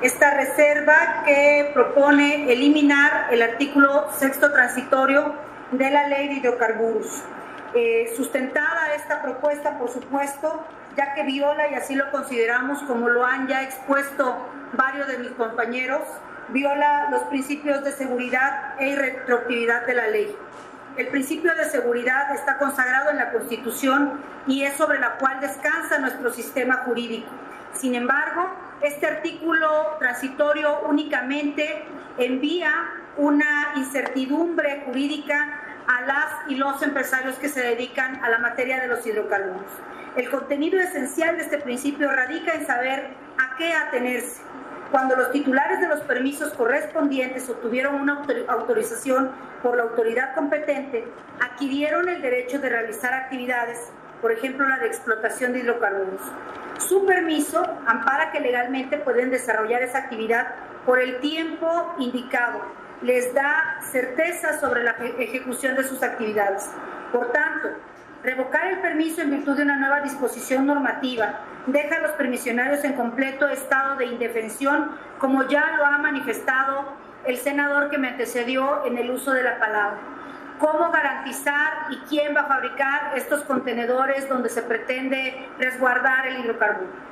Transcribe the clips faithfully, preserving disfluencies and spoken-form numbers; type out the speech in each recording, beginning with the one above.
esta reserva que propone eliminar el artículo sexto transitorio de la Ley de Hidrocarburos. Eh, sustentada esta propuesta, por supuesto, ya que viola, y así lo consideramos como lo han ya expuesto varios de mis compañeros, viola los principios de seguridad e irretroactividad de la ley. El principio de seguridad está consagrado en la Constitución y es sobre la cual descansa nuestro sistema jurídico. Sin embargo, este artículo transitorio únicamente envía una incertidumbre jurídica a las y los empresarios que se dedican a la materia de los hidrocarburos. El contenido esencial de este principio radica en saber a qué atenerse. Cuando los titulares de los permisos correspondientes obtuvieron una autorización por la autoridad competente, adquirieron el derecho de realizar actividades, por ejemplo, la de explotación de hidrocarburos. Su permiso ampara que legalmente pueden desarrollar esa actividad por el tiempo indicado, les da certeza sobre la ejecución de sus actividades. Por tanto, revocar el permiso en virtud de una nueva disposición normativa deja a los permisionarios en completo estado de indefensión, como ya lo ha manifestado el senador que me antecedió en el uso de la palabra. ¿Cómo garantizar y quién va a fabricar estos contenedores donde se pretende resguardar el hidrocarburo?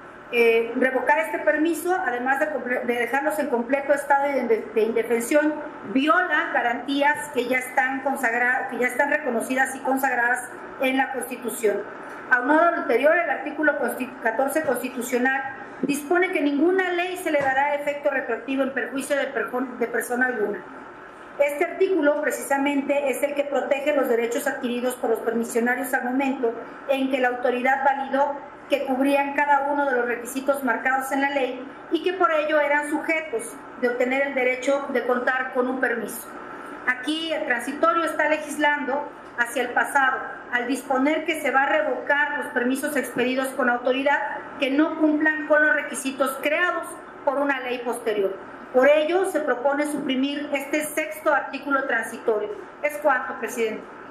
Eh, revocar este permiso, además de, de dejarlos en completo estado de, de indefensión, viola garantías que ya están consagradas, que ya están reconocidas y consagradas en la Constitución. Aunado a lo anterior, el artículo catorce constitucional dispone que ninguna ley se le dará efecto retroactivo en perjuicio de, de persona alguna. Este artículo precisamente es el que protege los derechos adquiridos por los permisionarios al momento en que la autoridad validó que cubrían cada uno de los requisitos marcados en la ley y que por ello eran sujetos de obtener el derecho de contar con un permiso. Aquí el transitorio está legislando hacia el pasado, al disponer que se va a revocar los permisos expedidos con autoridad que no cumplan con los requisitos creados por una ley posterior. Por ello, se propone suprimir este sexto artículo transitorio. Es cuanto, presidente.